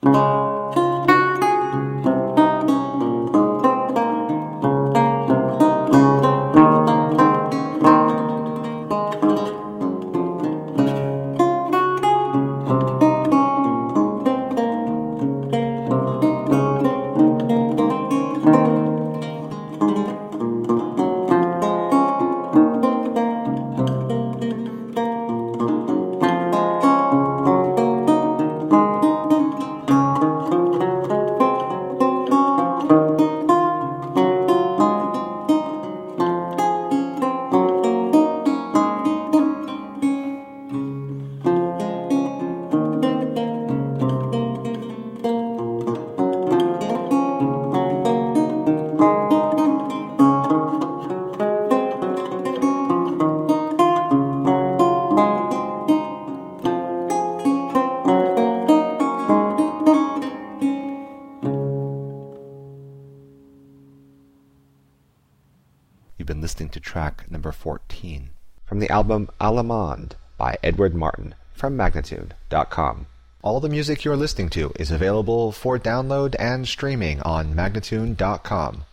You've been listening to track number 14 from the album Allemande by Edward Martin from Magnatune.com. All the music you're listening to is available for download and streaming on Magnatune.com.